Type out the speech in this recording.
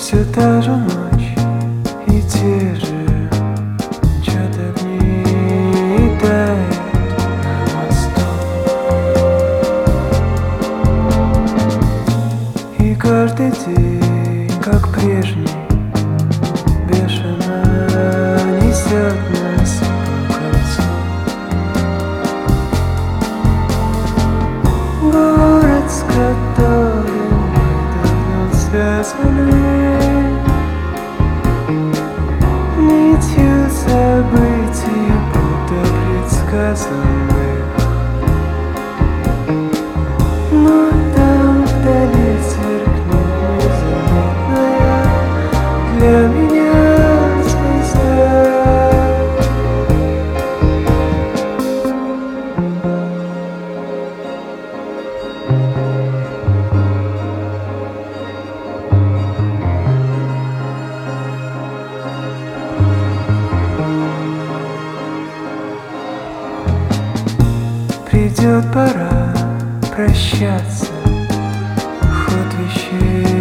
Все та же ночь и те же чьи-то огни тает на мосту. И каждый день, как прежний, бешено несет нас по кольцу. Город, с которым мы давно связаны нитью событий, будто предсказанных. Но там вдали сверкнет незаметная для меня звезда. Придет пора прощаться, ход вещей